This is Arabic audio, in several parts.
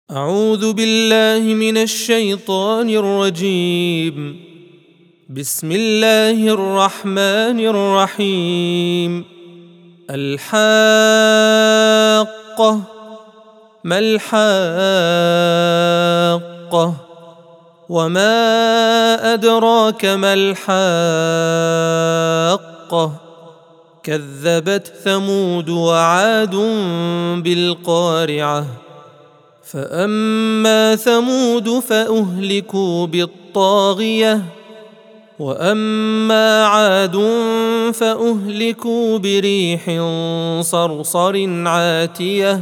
أعوذ بالله من الشيطان الرجيم. بسم الله الرحمن الرحيم. الحاقة. ما الحاقة؟ وما أدراك ما الحاقة؟ كذبت ثمود وعاد بالقارعة. فأما ثمود فأهلكوا بالطاغية، وأما عاد فأهلكوا بريح صرصر عاتية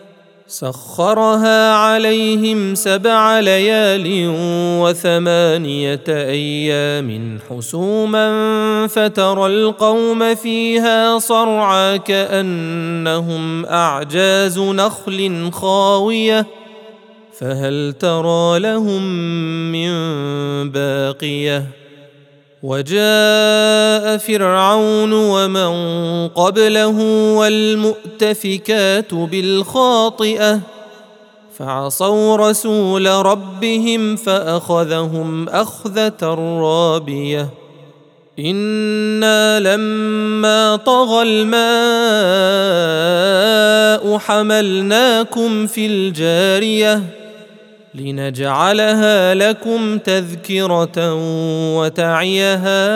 سخرها عليهم 7 ليال و8 أيام حسوما فترى القوم فيها صرعى كأنهم أعجاز نخل خاوية فهل ترى لهم من باقية. وجاء فرعون ومن قبله والمؤتفكات بالخاطئة فعصوا رسول ربهم فأخذهم أخذة رابية. إنا لما طغى الماء حملناكم في الجارية لنجعلها لكم تذكرة وتعيها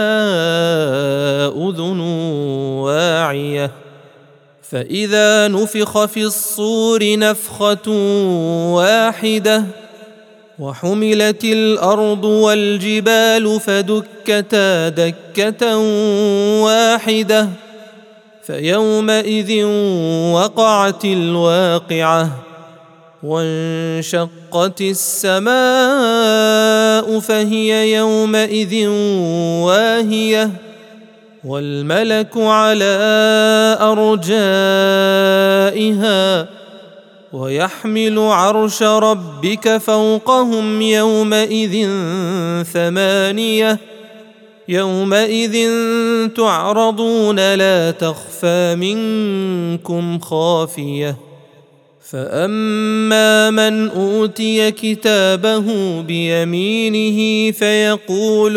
أذن واعية. فإذا نفخ في الصور نفخة واحدة وحملت الأرض والجبال فدكتا دكة واحدة فيومئذ وقعت الواقعة. وانشقت السماء فهي يومئذ واهية والملك على أرجائها ويحمل عرش ربك فوقهم يومئذ 8 يومئذ تعرضون لا تخفى منكم خافية. فأما من أوتي كتابه بيمينه فيقول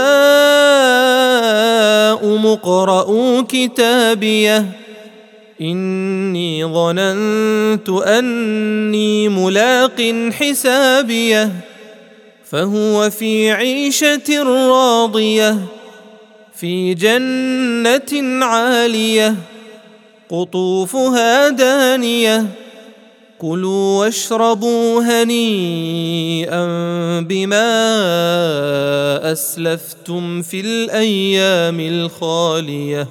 هاؤم اقرءوا كتابيه إني ظننت أني ملاق حسابيه فهو في عيشة راضية في جنة عالية قطوفها دانية كلوا واشربوا هنيئا بما أسلفتم في الأيام الخالية.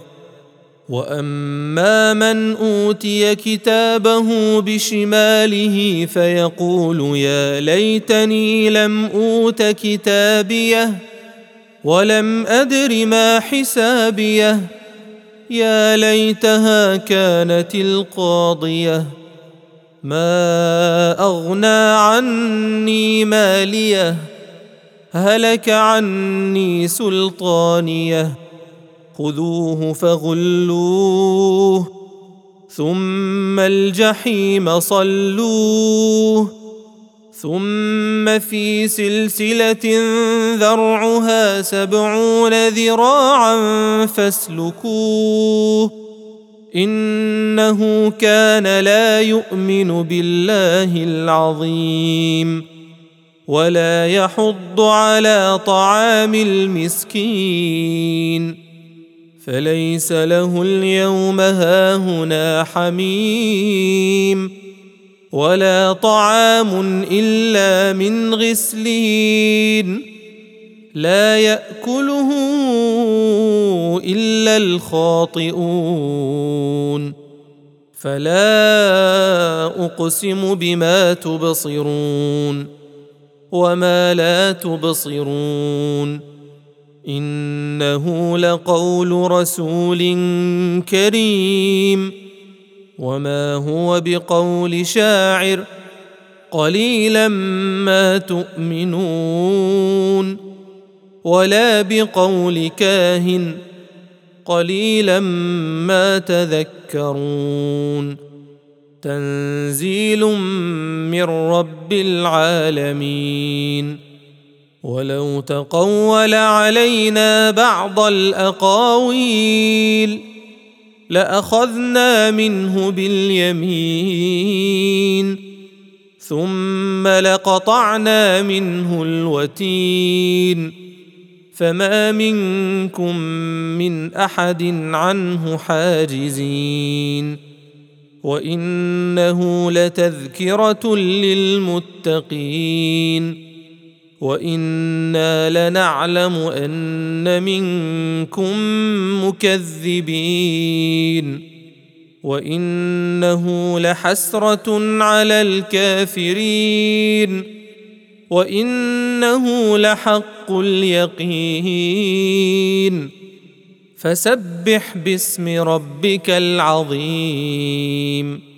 وأما من أوتي كتابه بشماله فيقول يا ليتني لم أوت كتابيه ولم أدر ما حسابيه يا ليتها كانت القاضية ما أغنى عني ماليه هلك عني سلطانيه خذوه فغلوه ثم الجحيم صلوه ثم في سلسلة ذرعها 70 ذراعا فاسلكوه إنه كان لا يؤمن بالله العظيم ولا يحض على طعام المسكين فليس له اليوم هاهنا حميم ولا طعام إلا من غسلين لا يأكله إلا الخاطئون. فلا أقسم بما تبصرون وما لا تبصرون إنه لقول رسول كريم وما هو بقول شاعر قليلا ما تؤمنون ولا بقول كاهن قليلا ما تذكرون. تنزيل من رب العالمين. ولو تقول علينا بعض الأقاويل لأخذنا منه باليمين ثم لقطعنا منه الوتين فما منكم من أحد عنه حاجزين. وإنه لتذكرة للمتقين وإنا لنعلم أن منكم مكذبين وإنه لحسرة على الكافرين وإنه لحق اليقين. فسبح باسم ربك العظيم.